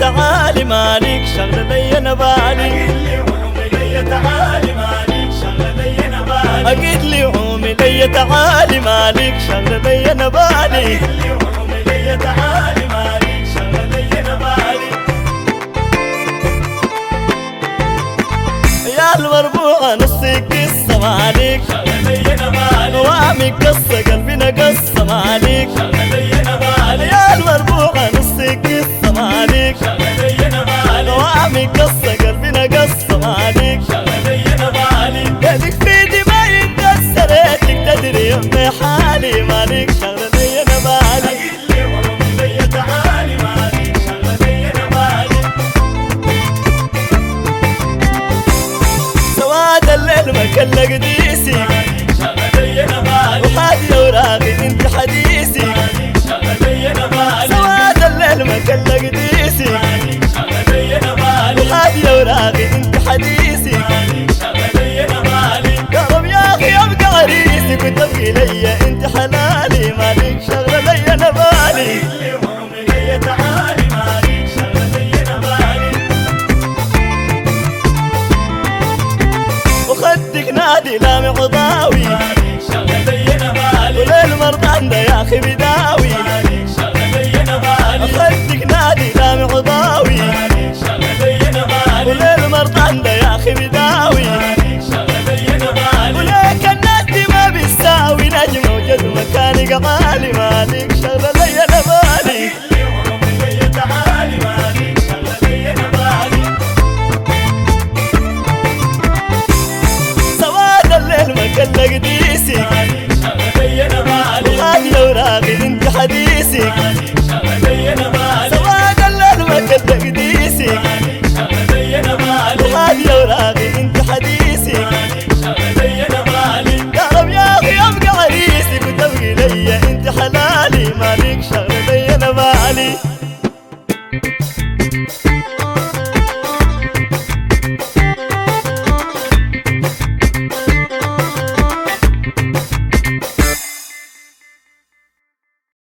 تعالي مالك شغلة لي انا بالي. أقيد لي عومي لي تعالي مالك شغلة لي انا بالي. يا المربوعة نصك قصة مالك وامي قصة قلبنا قصة مالك. يا المربوعة نصك قصة مالك وامي قصة قلبنا قصة مالك. يدك في دماء انكسرتك تدري يمي حالي مالك شغلة لي انا بالي. سواد الليل ما كل قديسي وحادي اوراقي انت حديثي. سواد الليل ما كل قديسي وحادي اوراقي انت حديثي. قرب يا اخي ابقى عريسي وتبقي لي انت حلالي مالك شغله لي انا بالي. وخدك نادي لامي عضاوي وليل مرضان ده يا اخي بداوي. خدك نادي لامي عضاوي وليل مرضان ده يا اخي بداوي. وليك الناس دي ما بيساوي نجم وجد مكاني قمالي مالك شغله